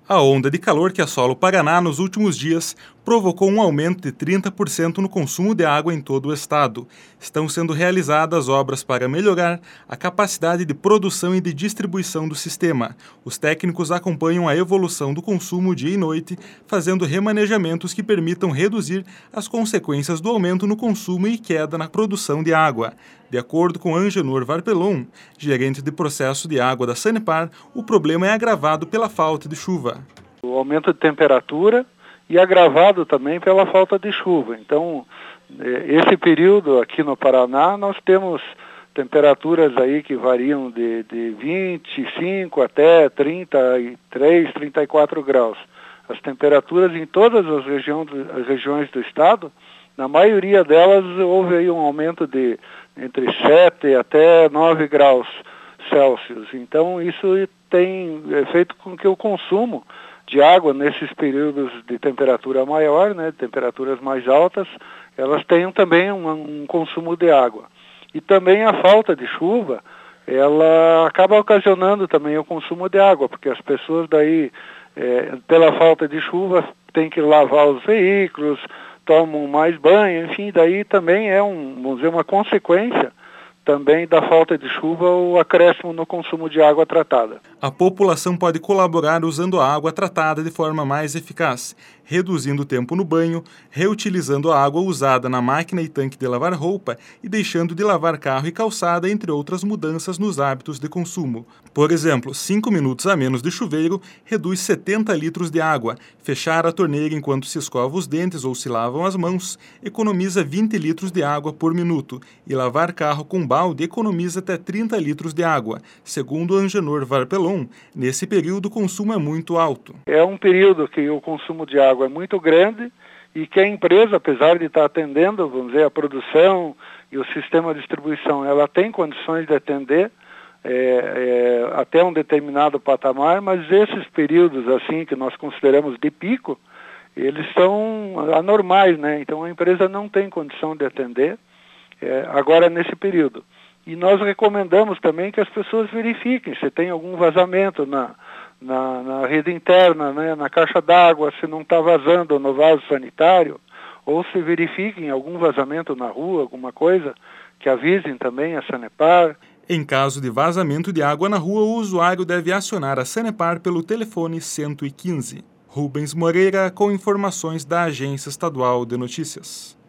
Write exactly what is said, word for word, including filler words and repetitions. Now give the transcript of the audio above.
A onda de calor que assola o Paraná nos últimos dias provocou um aumento de trinta por cento no consumo de água em todo o estado. Estão sendo realizadas obras para melhorar a capacidade de produção e de distribuição do sistema. Os técnicos acompanham a evolução do consumo dia e noite, fazendo remanejamentos que permitam reduzir as consequências do aumento no consumo e queda na produção de água. De acordo com Angenor Varpelon, gerente de processo de água da Sanepar, o problema é agravado pela falta de chuva. O aumento de temperatura e agravado também pela falta de chuva. Então, esse período aqui no Paraná, nós temos temperaturas aí que variam de, de vinte e cinco até trinta e três, trinta e quatro graus. As temperaturas em todas as regiões, as regiões do estado, na maioria delas houve aí um aumento de entre sete até nove graus Celsius. Então, isso tem feito com que o consumo de água nesses períodos de temperatura maior, né, temperaturas mais altas, elas tenham também um, um consumo de água. E também a falta de chuva, ela acaba ocasionando também o consumo de água, porque as pessoas daí, é, pela falta de chuva, têm que lavar os veículos, tomam mais banho, enfim, daí também é um, vamos dizer, uma consequência também da falta de chuva ou acréscimo no consumo de água tratada. A população pode colaborar usando a água tratada de forma mais eficaz, reduzindo o tempo no banho, reutilizando a água usada na máquina e tanque de lavar roupa e deixando de lavar carro e calçada, entre outras mudanças nos hábitos de consumo. Por exemplo, cinco minutos a menos de chuveiro reduz setenta litros de água, fechar a torneira enquanto se escova os dentes ou se lavam as mãos economiza vinte litros de água por minuto e lavar carro com balde economiza até trinta litros de água. Segundo Angenor Varpelon, nesse período o consumo é muito alto. É um período que o consumo de água é muito grande e que a empresa, apesar de estar atendendo, vamos dizer, a produção e o sistema de distribuição, ela tem condições de atender é, é, até um determinado patamar, mas esses períodos assim que nós consideramos de pico, eles são anormais, né? Então a empresa não tem condição de atender é, agora nesse período. E nós recomendamos também que as pessoas verifiquem se tem algum vazamento na, na, na rede interna, né, na caixa d'água, se não está vazando no vaso sanitário, ou se verifiquem algum vazamento na rua, alguma coisa, que avisem também a Sanepar. Em caso de vazamento de água na rua, o usuário deve acionar a Sanepar pelo telefone cento e quinze. Rubens Moreira com informações da Agência Estadual de Notícias.